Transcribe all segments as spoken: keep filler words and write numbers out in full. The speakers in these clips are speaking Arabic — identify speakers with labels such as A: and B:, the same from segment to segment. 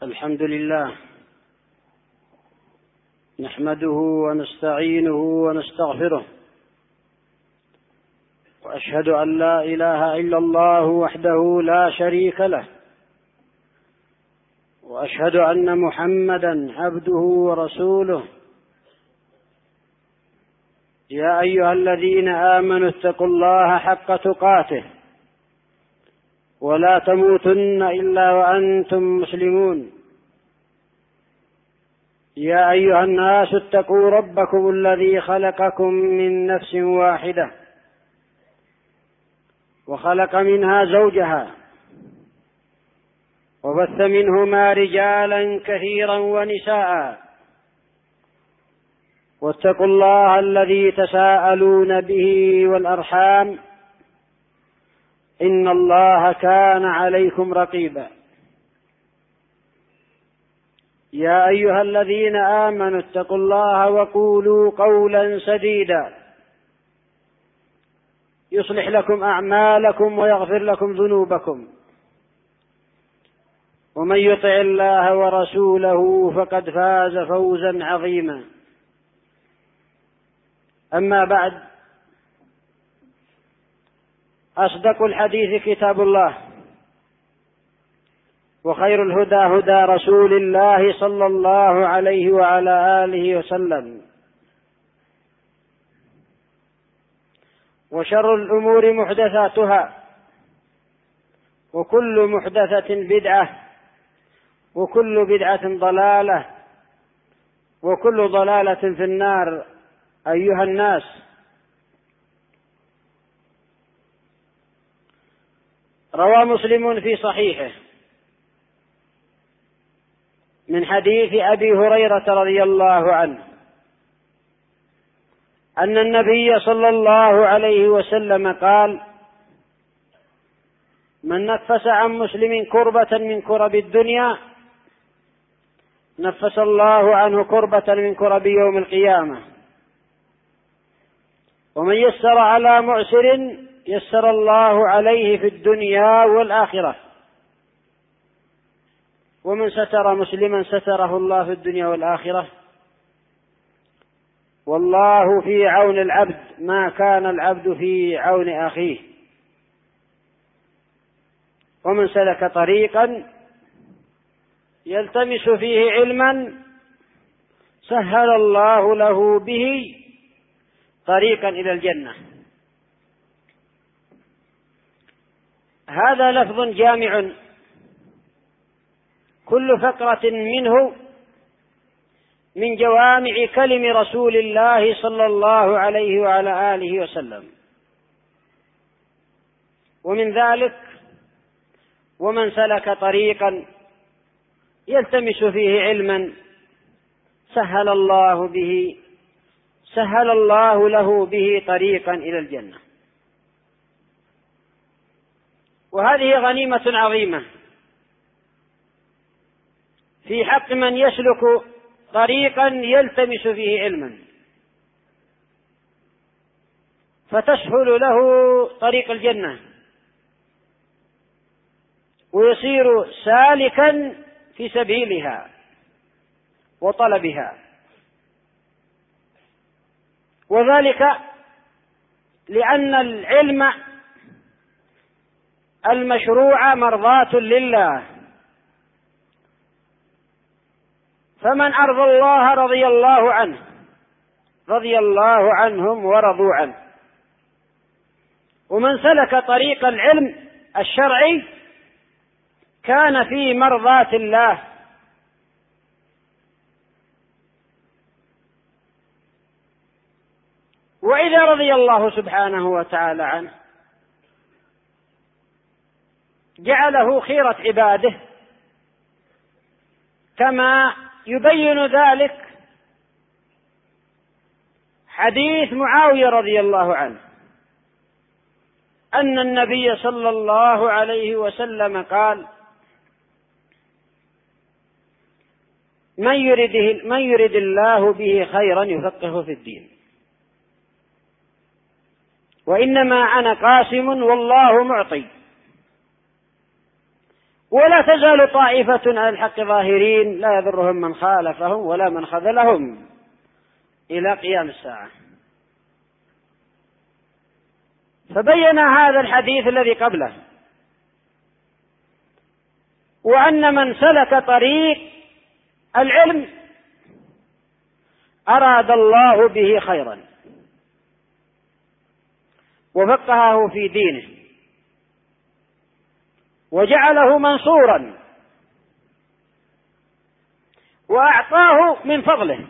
A: الحمد لله نحمده ونستعينه ونستغفره، وأشهد أن لا إله إلا الله وحده لا شريك له، وأشهد أن محمدا عبده ورسوله. يا أيها الذين آمنوا اتقوا الله حق تقاته ولا تموتن إلا وأنتم مسلمون. يا أيها الناس اتقوا ربكم الذي خلقكم من نفس واحدة وخلق منها زوجها وبث منهما رجالا كثيرا ونساء، واتقوا الله الذي تساءلون به والأرحام إن الله كان عليكم رقيبا. يا أيها الذين آمنوا اتقوا الله وقولوا قولا سديدا يصلح لكم أعمالكم ويغفر لكم ذنوبكم، ومن يطع الله ورسوله فقد فاز فوزا عظيما. أما بعد، أصدق الحديث كتاب الله، وخير الهدى هدى رسول الله صلى الله عليه وعلى آله وسلم، وشر الأمور محدثاتها، وكل محدثة بدعة، وكل بدعة ضلالة، وكل ضلالة في النار. أيها الناس، روى مسلم في صحيحه من حديث أبي هريرة رضي الله عنه أن النبي صلى الله عليه وسلم قال: من نفس عن مسلم كربة من كرب الدنيا نفس الله عنه كربة من كرب يوم القيامة، ومن يسر على معسر يسر الله عليه في الدنيا والآخرة، ومن ستر مسلما ستره الله في الدنيا والآخرة، والله في عون العبد ما كان العبد في عون أخيه. ومن سلك طريقا يلتمس فيه علما سهل الله له به طريقا إلى الجنة. هذا لفظ جامع، كل فقرة منه من جوامع كلم رسول الله صلى الله عليه وعلى آله وسلم. ومن ذلك: ومن سلك طريقا يلتمس فيه علما سهل الله به سهل الله له به طريقا إلى الجنة. وهذه غنيمة عظيمة في حق من يسلك طريقا يلتمس فيه علما، فتسهل له طريق الجنة ويصير سالكا في سبيلها وطلبها، وذلك لأن العلم المشروع مرضاة لله، فمن أرضى الله رضي الله عنه رضي الله عنهم ورضوا عنه. ومن سلك طريق العلم الشرعي كان في مرضاة الله، وإذا رضي الله سبحانه وتعالى عنه جعله خيرة عباده، كما يبين ذلك حديث معاوية رضي الله عنه أن النبي صلى الله عليه وسلم قال: من يرد, من يرد الله به خيرا يفقهه في الدين، وإنما أنا قاسم والله معطي، ولا تزال طائفة على الحق ظاهرين لا يضرهم من خالفهم ولا من خذلهم إلى قيام الساعة. فبين هذا الحديث الذي قبله وأن من سلك طريق العلم أراد الله به خيرا وفقهه في دينه وجعله منصورا وأعطاه من فضله،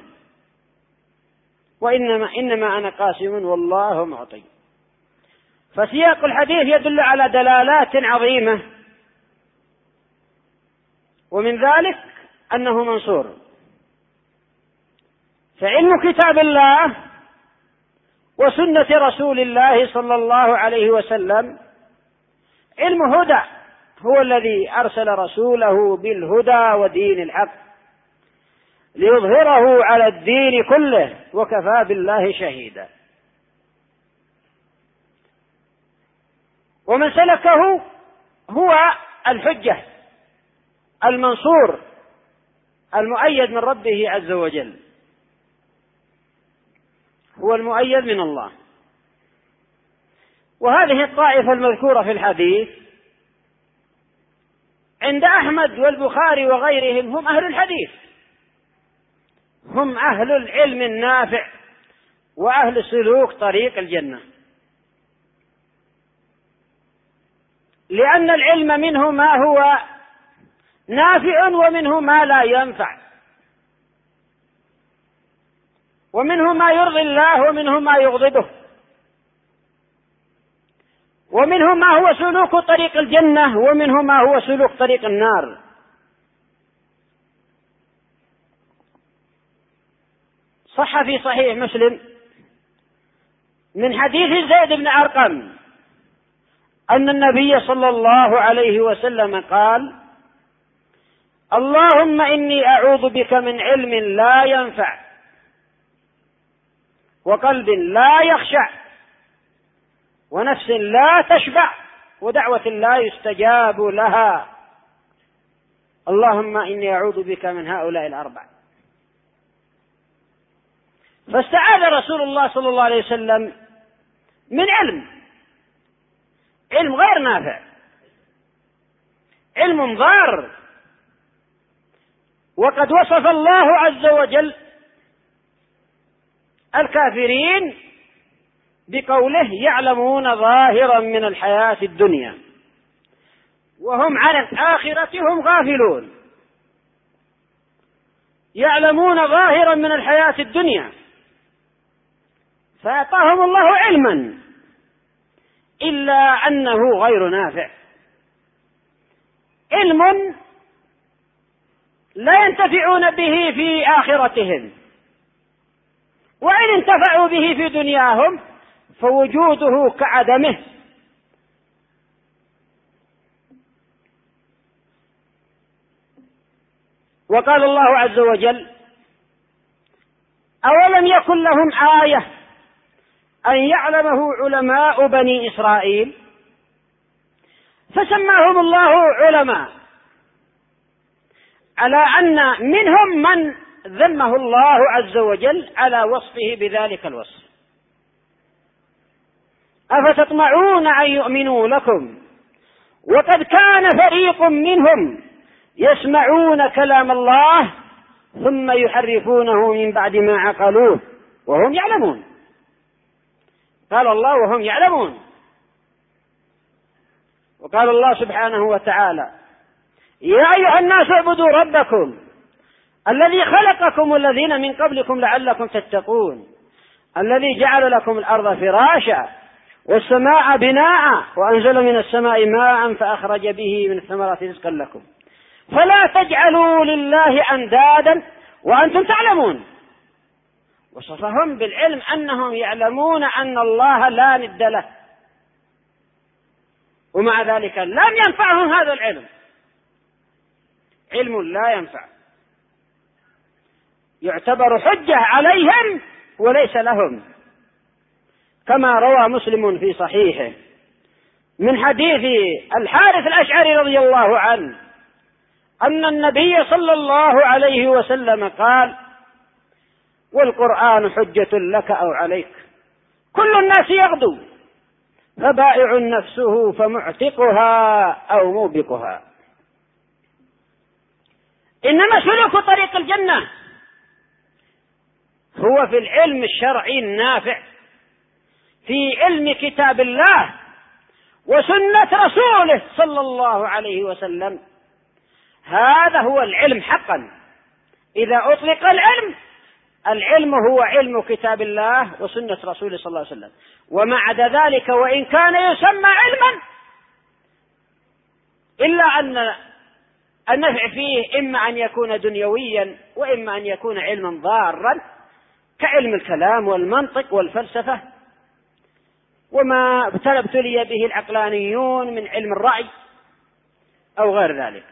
A: وإنما إنما أنا قاسم والله معطي. فسياق الحديث يدل على دلالات عظيمة، ومن ذلك أنه منصور. فعلم كتاب الله وسنة رسول الله صلى الله عليه وسلم علم هدى، هو الذي أرسل رسوله بالهدى ودين الحق ليظهره على الدين كله وكفى بالله شهيدا. ومن سلكه هو الحجة المنصور المؤيد من ربه عز وجل، هو المؤيد من الله. وهذه الطائفة المذكورة في الحديث عند أحمد والبخاري وغيرهم هم أهل الحديث، هم أهل العلم النافع وأهل سلوك طريق الجنة، لأن العلم منه ما هو نافع ومنه ما لا ينفع، ومنه ما يرضي الله ومنه ما يغضبه، ومنه ما هو سلوك طريق الجنة ومنه ما هو سلوك طريق النار. صح في صحيح مسلم من حديث زيد بن أرقم أن النبي صلى الله عليه وسلم قال: اللهم إني أعوذ بك من علم لا ينفع وقلب لا يخشع ونفس لا تشبع ودعوة لا يستجاب لها، اللهم إني أعوذ بك من هؤلاء الأربع. فاستعاذ رسول الله صلى الله عليه وسلم من علم علم غير نافع، علم ضار. وقد وصف الله عز وجل الكافرين بقوله: يعلمون ظاهرا من الحياة الدنيا وهم عن الآخرة هم غافلون. يعلمون ظاهرا من الحياة الدنيا، فأعطاهم الله علما إلا أنه غير نافع، علم لا ينتفعون به في آخرتهم، وإن انتفعوا به في دنياهم فوجوده كعدمه. وقال الله عز وجل: أولم يكن لهم آية أن يعلمه علماء بني إسرائيل؟ فسماهم الله علماء على أن منهم من ذمه الله عز وجل على وصفه بذلك الوصف. أفتطمعون أن يؤمنوا لكم وقد كان فريق منهم يسمعون كلام الله ثم يحرفونه من بعد ما عقلوه وهم يعلمون. قال الله وهم يعلمون. وقال الله سبحانه وتعالى: يا أيها الناس اعبدوا ربكم الذي خلقكم والذين من قبلكم لعلكم تتقون الذي جعل لكم الأرض فراشا والسماء بناء وأنزل من السماء ماء فأخرج به من الثمرات رزقا لكم فلا تجعلوا لله أندادا وأنتم تعلمون. وصفهم بالعلم أنهم يعلمون أن الله لا ند له، ومع ذلك لم ينفعهم هذا العلم، علم لا ينفع، يعتبر حجة عليهم وليس لهم، كما روى مسلم في صحيحه من حديث الحارث الأشعري رضي الله عنه أن النبي صلى الله عليه وسلم قال: والقرآن حجة لك أو عليك، كل الناس يغدو، فبائع نفسه فمعتقها أو موبقها. إنما سلوك طريق الجنة هو في العلم الشرعي النافع، في علم كتاب الله وسنة رسوله صلى الله عليه وسلم. هذا هو العلم حقا. إذا أطلق العلم، العلم هو علم كتاب الله وسنة رسوله صلى الله عليه وسلم. وما عدا ذلك وإن كان يسمى علما، إلا أن النفع فيه إما أن يكون دنيويا وإما أن يكون علما ضارا، كعلم الكلام والمنطق والفلسفة وما ابتلي به العقلانيون من علم الرأي أو غير ذلك.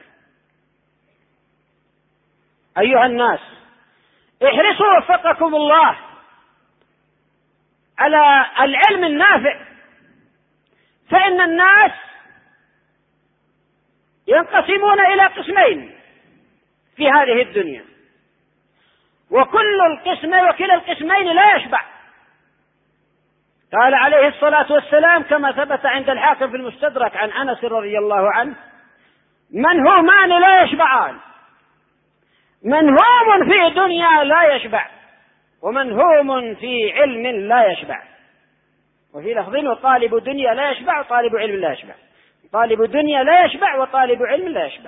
A: أيها الناس، احرصوا وفقكم الله على العلم النافع، فإن الناس ينقسمون إلى قسمين في هذه الدنيا، وكل القسم وكلا القسمين لا يشبع. قال عليه الصلاة والسلام كما ثبت عند الحاكم في المستدرك عن أنس رضي الله عنه: منهومان لا يشبعان، منهوم في دنيا لا يشبع، ومنهوم في علم لا يشبع. وفي لفظ: وطالب دنيا لا يشبع وطالب علم لا يشبع. طالب دنيا لا يشبع وطالب علم لا يشبع.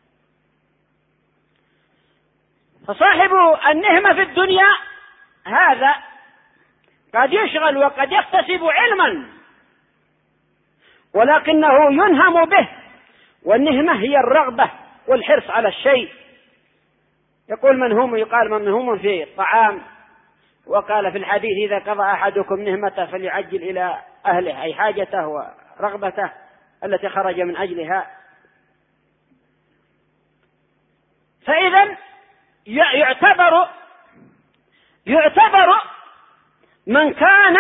A: فصاحب النهمة في الدنيا هذا قد يشغل وقد يكتسب علما، ولكنه ينهم به، والنهمة هي الرغبة والحرص على الشيء. يقول منهوم، يقال منهوم في الطعام، وقال في الحديث: إذا قضى أحدكم نهمته فليعجل إلى أهله، أي حاجته ورغبته التي خرج من أجلها. فإذا يعتبر يعتبر من كان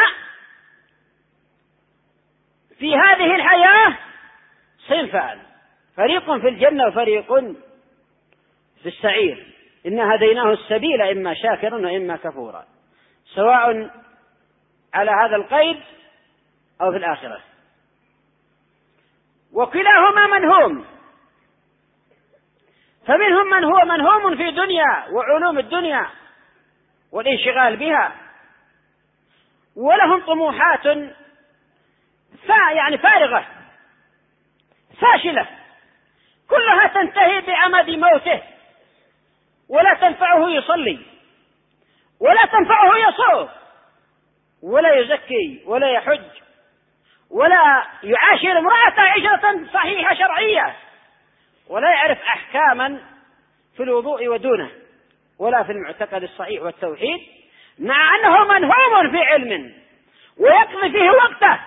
A: في هذه الحياة صنفان: فريق في الجنة وفريق في السعير. إنا هديناه السبيل إما شاكرا وإما كفورا، سواء على هذا القيد أو في الآخرة، وكلاهما منهوم. فمنهم من هو منهوم في دنيا وعلوم الدنيا والانشغال بها، ولهم طموحات يعني فارغة فاشلة، كلها تنتهي بعمد موته، ولا تنفعه يصلي ولا تنفعه يصوم ولا يزكي ولا يحج ولا يعاشر امرأته عشرة صحيحة شرعية، ولا يعرف أحكاما في الوضوء ودونه ولا في المعتقد الصحيح والتوحيد، مع أنه منهوم في علم ويقضي فيه وقته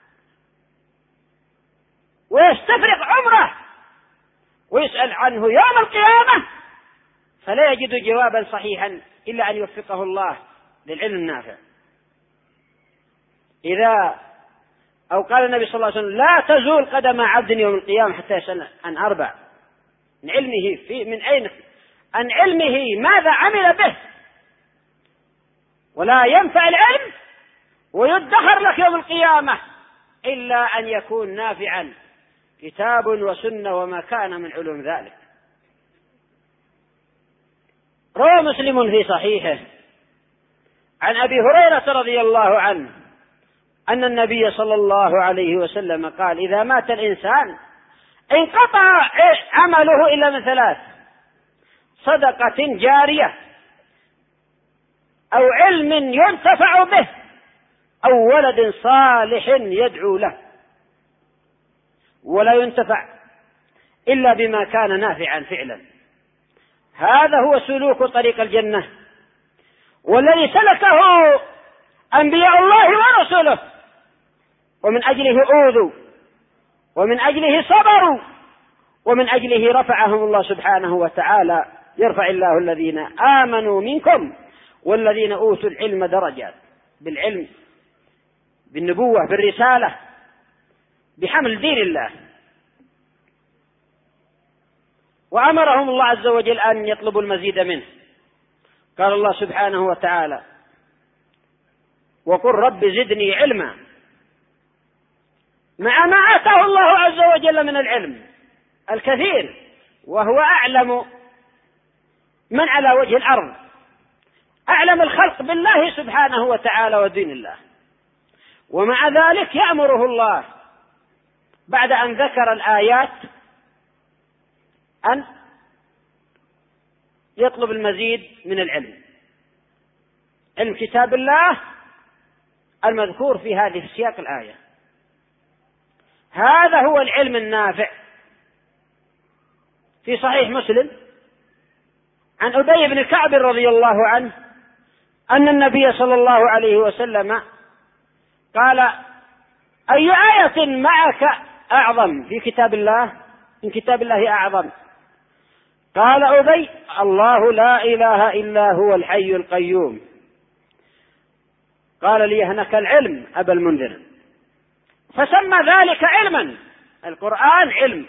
A: ويستفرغ عمره ويسأل عنه يوم القيامة، فلا يجد جوابا صحيحا إلا أن يوفقه الله للعلم النافع. إذا أو قال النبي صلى الله عليه وسلم: لا تزول قدم عبد يوم القيامة حتى يسأل عن أربع: من علمه في من أين عن علمه ماذا عمل به، ولا ينفع العلم ويدخر لك يوم القيامة إلا أن يكون نافعا، كتاب وسنة وما كان من علوم ذلك. روى مسلم في صحيحه عن أبي هريرة رضي الله عنه أن النبي صلى الله عليه وسلم قال: إذا مات الإنسان انقطع عمله إلا من ثلاث: صدقة جارية، أو علم ينتفع به، أو ولد صالح يدعو له. ولا ينتفع إلا بما كان نافعا فعلا. هذا هو سلوك طريق الجنة، والذي سلكه أنبياء الله ورسله، ومن أجله أوذوا، ومن أجله صبروا، ومن أجله رفعهم الله سبحانه وتعالى: يرفع الله الذين آمنوا منكم والذين أوتوا العلم درجات، بالعلم، بالنبوة، بالرسالة، بحمل دين الله. وأمرهم الله عز وجل أن يطلبوا المزيد منه. قال الله سبحانه وتعالى: وقل رب زدني علما، مع ما آتاه الله عز وجل من العلم الكثير، وهو أعلم من على وجه الأرض، أعلم الخلق بالله سبحانه وتعالى ودين الله. ومع ذلك يأمره الله بعد أن ذكر الآيات أن يطلب المزيد من العلم، علم كتاب الله المذكور في هذه السياق الآية. هذا هو العلم النافع. في صحيح مسلم عن أبي بن كعب رضي الله عنه أن النبي صلى الله عليه وسلم قال: أي آية معك أعظم في كتاب الله؟ من كتاب الله أعظم. قال أبي: الله لا إله إلا هو الحي القيوم. قال: ليهنك العلم أبا المنذر. فسمى ذلك علما، القرآن علم.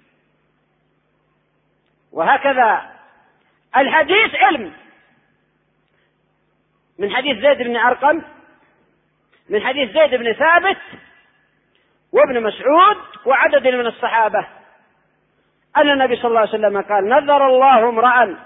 A: وهكذا الحديث علم، من حديث زيد بن أرقم، من حديث زيد بن ثابت وابن مسعود وعدد من الصحابة أن النبي صلى الله عليه وسلم قال: نذر الله امرأ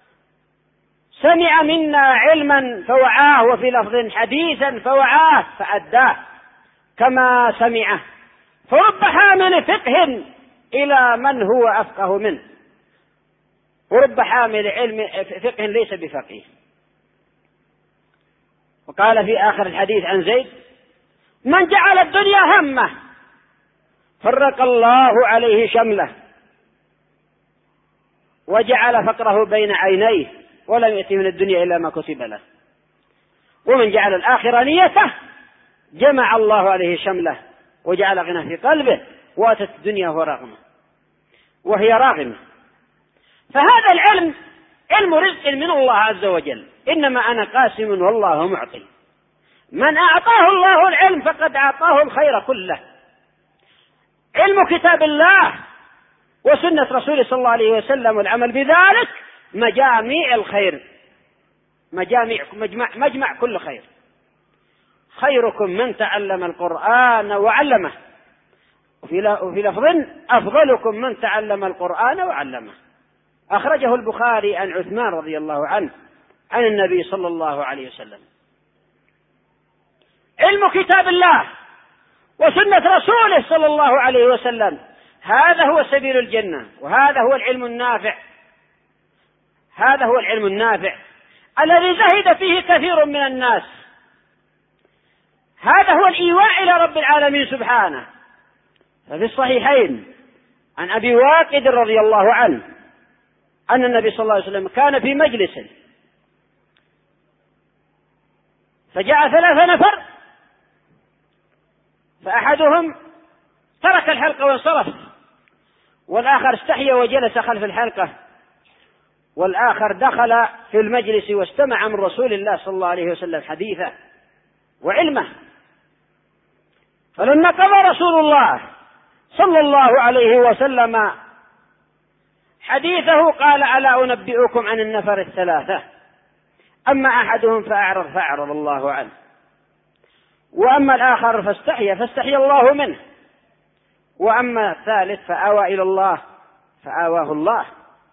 A: سمع منا علما فوعاه، وفي لفظ حديثا فوعاه فأداه كما سمعه، فرب حامل فقه إلى من هو أفقه منه، ورب حامل علم فقه ليس بفقيه. وقال في آخر الحديث عن زيد: من جعل الدنيا همه فرق الله عليه شمله، وجعل فقره بين عينيه، ولم يأته من الدنيا إلا ما كتب له. ومن جعل الآخرة نيته جمع الله عليه شمله، وجعل غنى في قلبه، وأتت الدنيا وهو راغمة وهي راغمة. فهذا العلم علم رزق من الله عز وجل، إنما أنا قاسم والله معطي. من أعطاه الله العلم فقد أعطاه الخير كله. علم كتاب الله وسنة رسوله صلى الله عليه وسلم والعمل بذلك مجامع الخير، مجامع مجمع, مجمع كل خير. خيركم من تعلم القرآن وعلمه، وفي لفظ أفضلكم من تعلم القرآن وعلمه. أخرجه البخاري عن عثمان رضي الله عنه عن النبي صلى الله عليه وسلم. علم كتاب الله وسنة رسوله صلى الله عليه وسلم، هذا هو سبيل الجنة، وهذا هو العلم النافع. هذا هو العلم النافع الذي زهد فيه كثير من الناس. هذا هو الإيواء إلى رب العالمين سبحانه. ففي الصحيحين عن أبي واقد رضي الله عنه أن النبي صلى الله عليه وسلم كان في مجلس، فجاء ثلاثة نفر، فأحدهم ترك الحلقة وانصرف، والآخر استحيا وجلس خلف الحلقة، والآخر دخل في المجلس واستمع من رسول الله صلى الله عليه وسلم حديثه وعلمه. فلما قضى رسول الله صلى الله عليه وسلم حديثه قال: ألا أنبئكم عن النفر الثلاثة؟ أما أحدهم فأعرض فأعرض الله عنه، وأما الآخر فاستحيا فاستحيا الله منه، وأما الثالث فآوى إلى الله فآواه الله.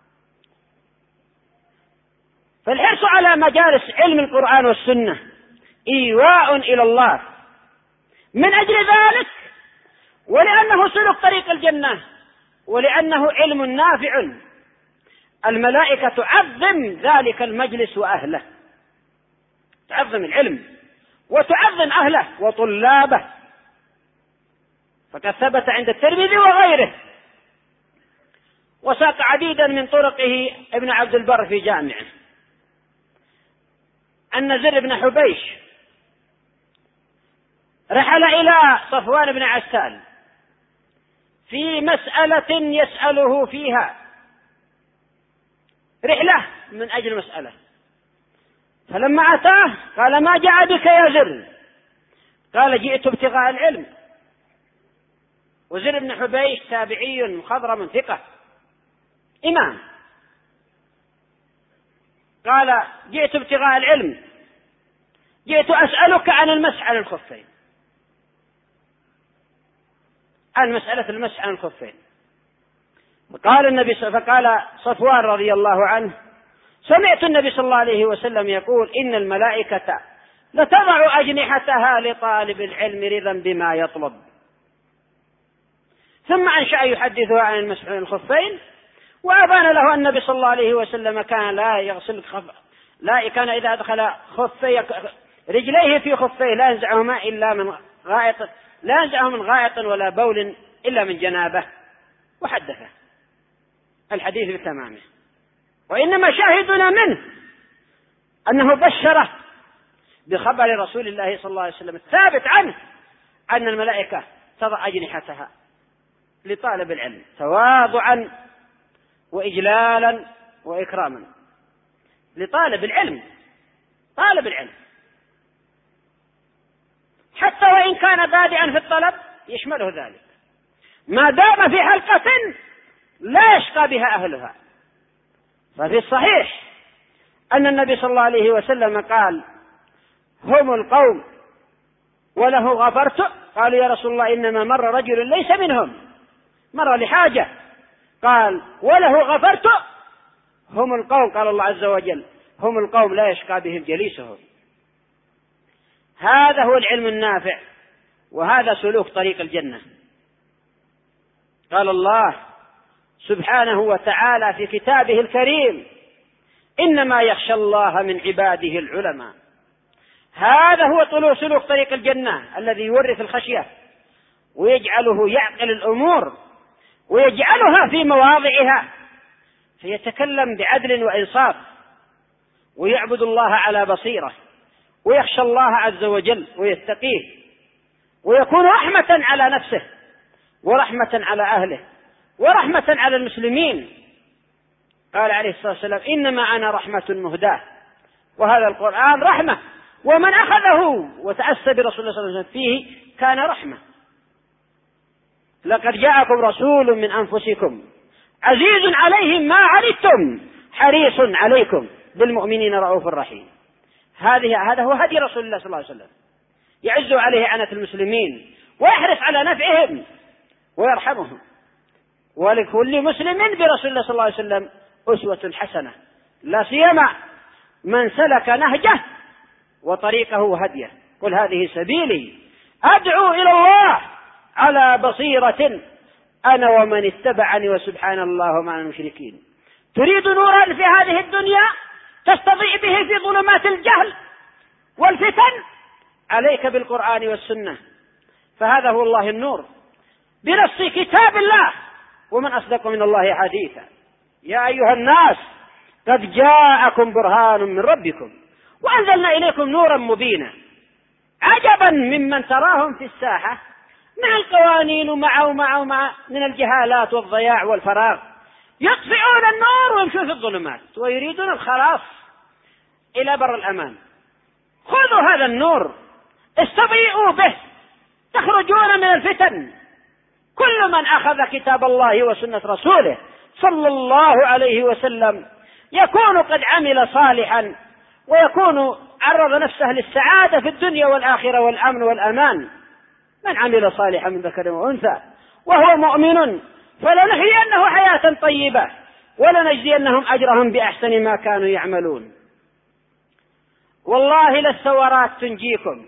A: فالحرص على مجالس علم القرآن والسنة إيواء إلى الله. من أجل ذلك، ولأنه سلك طريق الجنة، ولأنه علم نافع، الملائكة تعظم ذلك المجلس وأهله، تعظم العلم وتعظم أهله وطلابه. فقد ثبت عند الترمذي وغيره، وساق عديدا من طرقه ابن عبد البر في جامعه، أن زر بن حبيش رحل إلى صفوان بن عسال في مسألة يسأله فيها، رحلة من أجل مسألة. فلما أتاه قال: ما جاء بك يا زر؟ قال: جئت ابتغاء العلم. وزر بن حبيش تابعي مخضرم ثقة، إمام قال جئت ابتغاء العلم، جئت أسألك عن المسح على الخفين، عن مسألة المسح على الخفين. فقال النبي فقال صفوان رضي الله عنه سمعت النبي صلى الله عليه وسلم يقول إن الملائكة لتضع أجنحتها لطالب العلم رضا بما يطلب. ثم أنشأ يحدثها عن المسح على الخفين، وأبان له النبي صلى الله عليه وسلم كان لا يغسل خف... لا كان إذا أدخل خفي رجليه في خفيه لا ينزعهما إلا من غائط، لا ينزعه من غائط ولا بول إلا من جنابه، وحدثه الحديث بتمامه. وإنما شاهدنا منه أنه بشره بخبر رسول الله صلى الله عليه وسلم الثابت عنه أن الملائكة تضع أجنحتها لطالب العلم تواضعا وإجلالا وإكراما، لطالب العلم، طالب العلم حتى وإن كان بادئا في الطلب يشمله ذلك، ما دام في حلقة لا يشقى بها أهلها. ففي الصحيح أن النبي صلى الله عليه وسلم قال هم القوم وله غفرت، قالوا يا رسول الله إنما مر رجل ليس منهم، مر لحاجة، قال وله غفرت هم القوم، قال الله عز وجل هم القوم لا يشقى بهم جليسهم. هذا هو العلم النافع، وهذا سلوك طريق الجنة. قال الله سبحانه وتعالى في كتابه الكريم إنما يخشى الله من عباده العلماء. هذا هو طلوع سلوك طريق الجنة الذي يورث الخشية ويجعله يعقل الأمور ويجعلها في مواضعها، فيتكلم بعدل وإنصاف ويعبد الله على بصيرة ويخشى الله عز وجل ويتقيه، ويكون رحمة على نفسه ورحمة على أهله ورحمة على المسلمين. قال عليه الصلاة والسلام إنما أنا رحمة مهداة، وهذا القرآن رحمة، ومن أخذه وتأسى برسول الله صلى الله عليه وسلم فيه كان رحمة. لقد جاءكم رسول من أنفسكم عزيز عليه ما عنتم حريص عليكم بالمؤمنين رؤوف رحيم. هذه هذا هو هدي رسول الله صلى الله عليه وسلم، يعز عليه عنة المسلمين ويحرص على نفعهم ويرحمهم. ولكل مسلم برسول الله صلى الله عليه وسلم أسوة حسنة، لا سيما من سلك نهجه وطريقه وهديه. قل هذه سبيلي أدعو إلى الله على بصيرة أنا ومن اتبعني وسبحان الله وما أنا المشركين. تريد نورا في هذه الدنيا تستضيء به في ظلمات الجهل والفتن، عليك بالقرآن والسنة، فهذا هو الله النور بنص كتاب الله، ومن أصدق من الله حديثا. يا أيها الناس قد جاءكم برهان من ربكم وأنزلنا إليكم نورا مبينا. عجبا ممن تراهم في الساحة مع القوانين ومع ومع ومع من الجهالات والضياع والفراغ، يطفئون النور ويمشون في الظلمات ويريدون الخلاص إلى بر الأمان. خذوا هذا النور استضيئوا به تخرجون من الفتن. كل من أخذ كتاب الله وسنة رسوله صلى الله عليه وسلم يكون قد عمل صالحا ويكون عرض نفسه للسعادة في الدنيا والآخرة والأمن والأمان. من عمل صالحا من ذكر وأنثى وهو مؤمن فلنحيينه حياة طيبة ولنجزينهم أجرهم بأحسن ما كانوا يعملون. والله لا الثورات تنجيكم،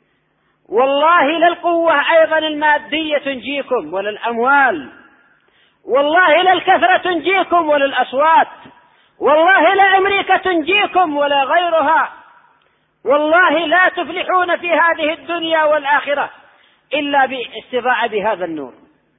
A: والله لا القوة أيضا المادية تنجيكم ولا الأموال، والله لا الكثرة تنجيكم ولا الأصوات، والله لا أمريكا تنجيكم ولا غيرها، والله لا تفلحون في هذه الدنيا والآخرة إلا باستضاءة بهذا النور،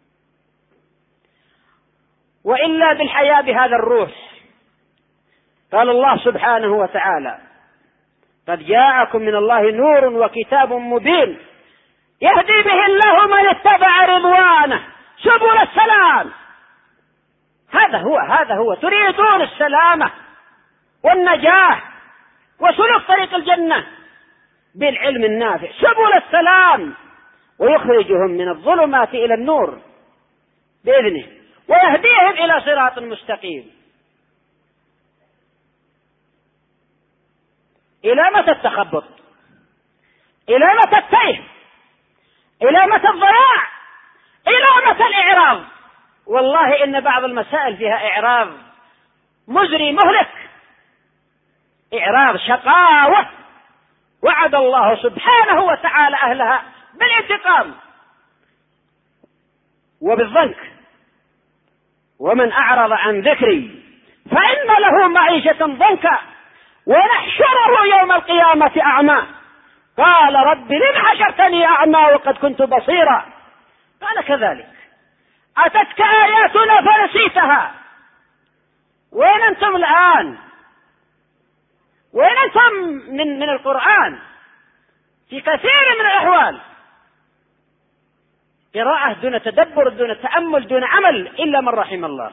A: وإلا بالحياة بهذا الروح. قال الله سبحانه وتعالى قد جاءكم من الله نور وكتاب مبين يهدي به الله من اتبع رضوانه سبل السلام. هذا هو هذا هو تريدون السلامة والنجاح وسلوك طريق الجنة بالعلم النافع سبل السلام، ويخرجهم من الظلمات إلى النور بإذنه ويهديهم إلى صراط مستقيم. إلى متى التخبط؟ إلى متى التيه؟ إلى متى الضياع؟ إلى متى الإعراض؟ والله إن بعض المسائل فيها إعراض مزري مهلك، إعراض شقاوة، وعد الله سبحانه وتعالى أهلها بالانتقام وبالضنك. ومن أعرض عن ذكري فإن له معيشة ضنكا ونحشره يوم القيامة أعمى قال رب لم حشرتني أعمى وقد كنت بصيرا قال كذلك أتتك آياتنا فنسيتها. وين أنتم الآن؟ وين أنتم من, من القرآن في كثير من الأحوال؟ قراءة دون تدبر دون تأمل دون عمل إلا من رحم الله.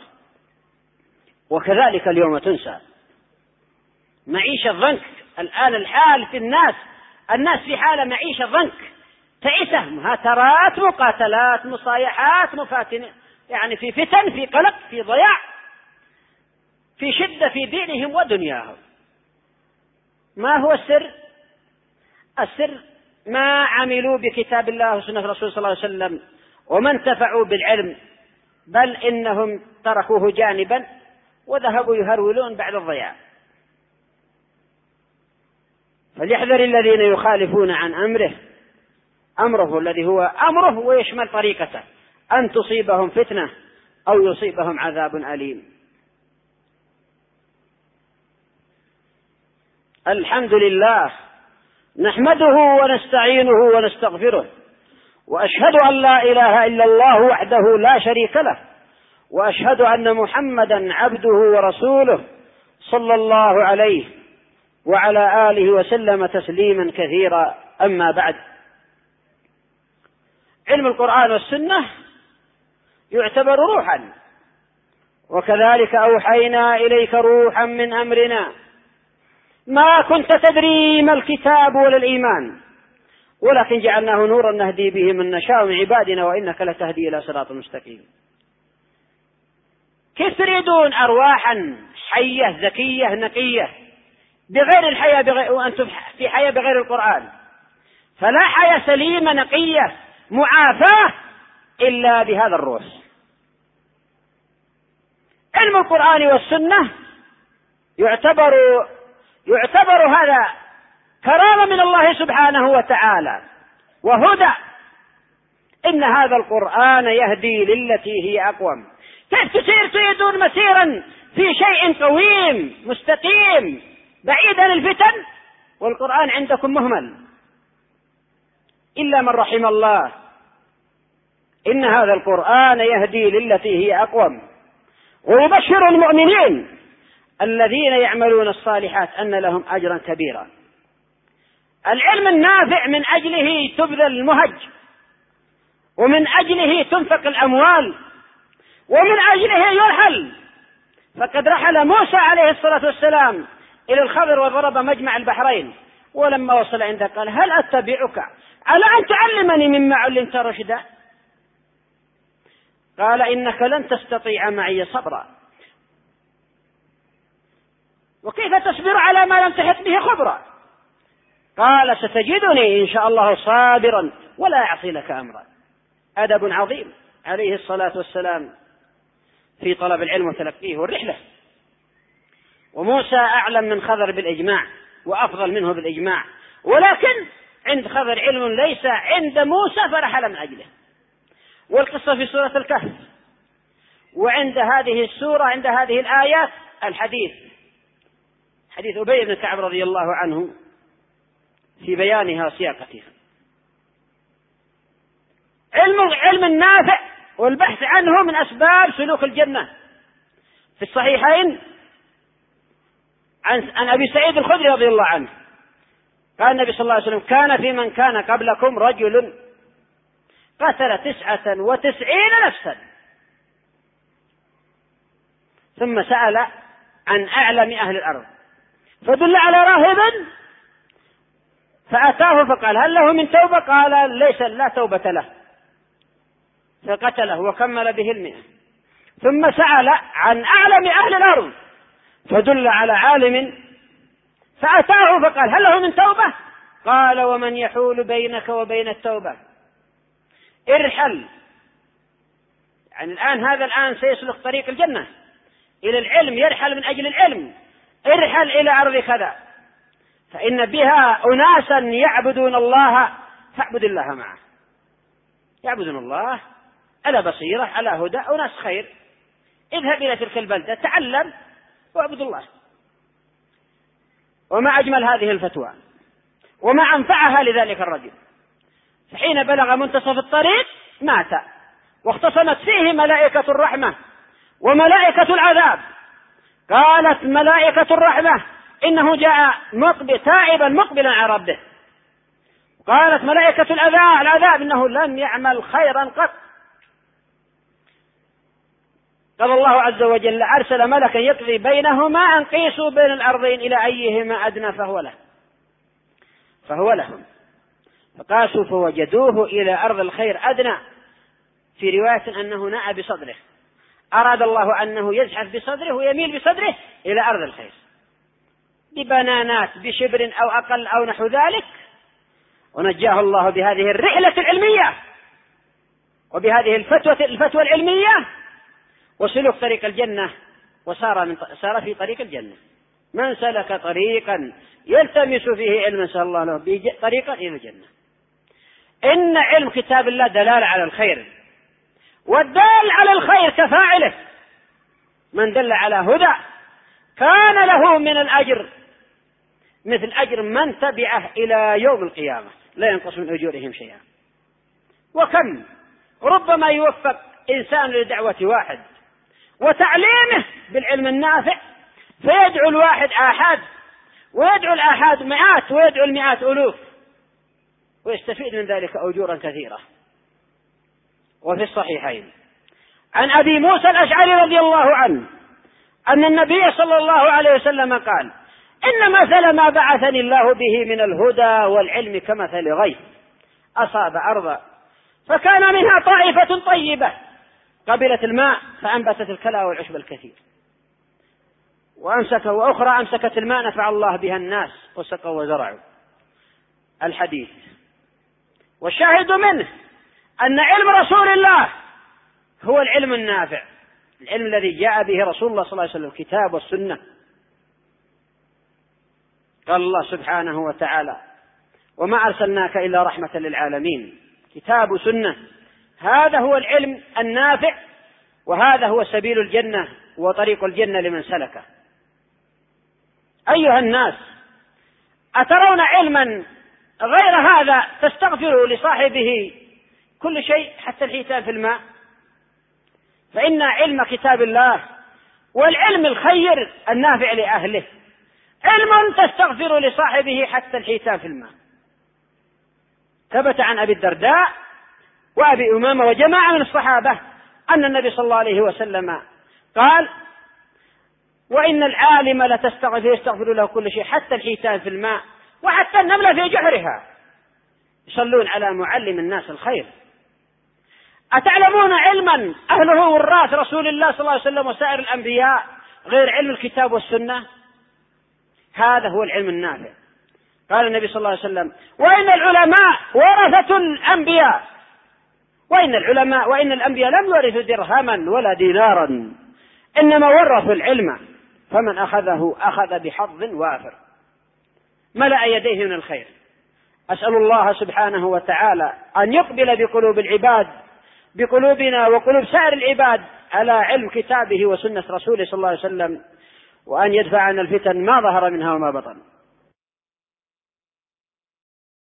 A: وكذلك اليوم تنسى معيشة ضنك. الآن الحال في الناس، الناس في حالة معيشة ضنك تعيسة، مهاترات، مقاتلات، مصايحات، مفاتن، يعني في فتن، في قلق، في ضياع، في شدة في دينهم ودنياهم. ما هو السر؟ السر ما عملوا بكتاب الله وسنة الرسول صلى الله عليه وسلم وما انتفعوا بالعلم، بل إنهم تركوه جانبا وذهبوا يهرولون بعد الضياع. فليحذر الذين يخالفون عن أمره، أمره الذي هو أمره ويشمل طريقته، أن تصيبهم فتنة أو يصيبهم عذاب أليم. الحمد لله نحمده ونستعينه ونستغفره، وأشهد أن لا إله إلا الله وحده لا شريك له، وأشهد أن محمدا عبده ورسوله صلى الله عليه وعلى آله وسلم تسليما كثيرا. أما بعد، علم القرآن والسنة يعتبر روحا، وكذلك أوحينا إليك روحا من أمرنا ما كنت تدري ما الكتاب ولا الإيمان ولكن جعلناه نورا نهدي به من نشاء من عبادنا وإنك لتهدي إلى صراط مستقيم. كيف تريدون أرواحا حية ذكية نقية بغير الحياة بغير وأنتم في حياة بغير القرآن؟ فلا حياة سليمة نقية معافاة إلا بهذا الروح. علم القرآن والسنة يعتبر يعتبر هذا كرامة من الله سبحانه وتعالى وهدى. إن هذا القرآن يهدي للتي هي أقوم. كيف تسير تريدون مسيرا في شيء قويم مستقيم بعيد عن الفتن والقرآن عندكم مهمل؟ إلا من رحم الله. إن هذا القرآن يهدي للتي هي أقوم ويبشر المؤمنين الذين يعملون الصالحات أن لهم أجرا كبيرا. العلم النافع من أجله تبذل المهج، ومن أجله تنفق الأموال، ومن أجله يرحل. فقد رحل موسى عليه الصلاة والسلام إلى الخضر وضرب مجمع البحرين، ولما وصل عنده قال هل أتبعك على أن تعلمني مما علمت رشدا؟ قال إنك لن تستطيع معي صبرا، وكيف تصبر على ما لم تحط به خبرا؟ قال ستجدني إن شاء الله صابرا ولا أعصي لك أمرا. أدب عظيم عليه الصلاة والسلام في طلب العلم وتلقيه والرحلة. وموسى أعلم من خضر بالإجماع وأفضل منه بالإجماع، ولكن عند خضر علم ليس عند موسى فرحل من أجله. والقصة في سورة الكهف، وعند هذه السورة عند هذه الآيات الحديث حديث أبي بن كعب رضي الله عنه في بيانها سياقتها. علم علم النافع والبحث عنه من أسباب سلوك الجنة. في الصحيحين عن, عن أبي سعيد الخدري رضي الله عنه قال النبي صلى الله عليه وسلم كان في من كان قبلكم رجل قتل تسعة وتسعين نفسا ثم سأل عن أعلم أهل الأرض فدل على راهب فأتاه فقال هل له من توبة؟ قال ليس لا توبة له، فقتله وكمل به المئة. ثم سأل عن أعلم أهل الأرض فدل على عالم فأتاه فقال هل له من توبة؟ قال ومن يحول بينك وبين التوبة؟ ارحل. يعني الآن هذا الآن سيسلك طريق الجنة إلى العلم، يرحل من أجل العلم، ارحل إلى أرض كذا فإن بها أناسا يعبدون الله فاعبد الله معه، يعبدون الله على بصيرة على هدى، أناس خير، اذهب إلى تلك البلدة تعلم واعبد الله. وما أجمل هذه الفتوى وما أنفعها لذلك الرجل. فحين بلغ منتصف الطريق مات، واختصمت فيه ملائكة الرحمة وملائكة العذاب. قالت ملائكة الرحمة إنه جاء مقبل تائبا مقبلا على ربه. قالت ملائكة العذاب العذاب إنه لم يعمل خيرا قط. قال الله عز وجل أرسل ملكا يقضي بينهما أن قيسوا بين الأرضين إلى أيهما أدنى فهو له فهو لهم. فقاسوا فوجدوه إلى أرض الخير أدنى، في رواية أنه نأى بصدره، أراد الله أنه يزحف بصدره ويميل بصدره إلى أرض الخير ببنانات بشبر أو أقل أو نحو ذلك، ونجاه الله بهذه الرحلة العلمية وبهذه الفتوى الفتوى العلمية وسلوك طريق الجنة، وصار من صار في طريق الجنة. من سلك طريقا يلتمس فيه علما سهل الله له طريقا إلى الجنة. إن علم كتاب الله دلالة على الخير، والدال على الخير كفاعله، من دل على هدى كان له من الأجر مثل أجر من تبعه إلى يوم القيامة لا ينقص من أجورهم شيئا. وكم ربما يوفق إنسان لدعوة واحد وتعليمه بالعلم النافع فيدعو الواحد آحاد ويدعو الآحاد مئات ويدعو المئات ألوف ويستفيد من ذلك أجورا كثيرة. وفي الصحيحين عن أبي موسى الأشعري رضي الله عنه أن النبي صلى الله عليه وسلم قال إن مثل ما بعثني الله به من الهدى والعلم كمثل غيث أصاب أرضا فكان منها طائفة طيبة قبلت الماء فأنبتت الكلى والعشب الكثير، وأمسك وأخرى أمسكت الماء نفع الله بها الناس وسقوا وزرعوا. الحديث والشاهد منه أن علم رسول الله هو العلم النافع، العلم الذي جاء به رسول الله صلى الله عليه وسلم الكتاب والسنة. قال الله سبحانه وتعالى وما أرسلناك إلا رحمة للعالمين. كتاب وسنة، هذا هو العلم النافع، وهذا هو سبيل الجنة وطريق الجنة لمن سلكه. أيها الناس، أترون علما غير هذا تستغفر لصاحبه كل شيء حتى الحيتان في الماء؟ فإن علم كتاب الله والعلم الخير النافع لأهله علم تستغفر لصاحبه حتى الحيتان في الماء. ثبت عن أبي الدرداء وأبي أمامة وجماعة من الصحابة أن النبي صلى الله عليه وسلم قال وإن العالم لتستغفر يستغفر له كل شيء حتى الحيتان في الماء وحتى النملة في جحرها يصلون على معلم الناس الخير. أتعلمون علما أهله وراث رسول الله صلى الله عليه وسلم وسائر الأنبياء غير علم الكتاب والسنة؟ هذا هو العلم النافع. قال النبي صلى الله عليه وسلم وإن العلماء ورثة الأنبياء وإن العلماء وإن الأنبياء لم يورثوا درهما ولا دينارا إنما ورثوا العلم فمن أخذه أخذ بحظ وافر ملأ يديه من الخير. أسأل الله سبحانه وتعالى أن يقبل بقلوب العباد بقلوبنا وقلوب سائر العباد على علم كتابه وسنة رسوله صلى الله عليه وسلم، وأن يدفع عن الفتن ما ظهر منها وما بطن.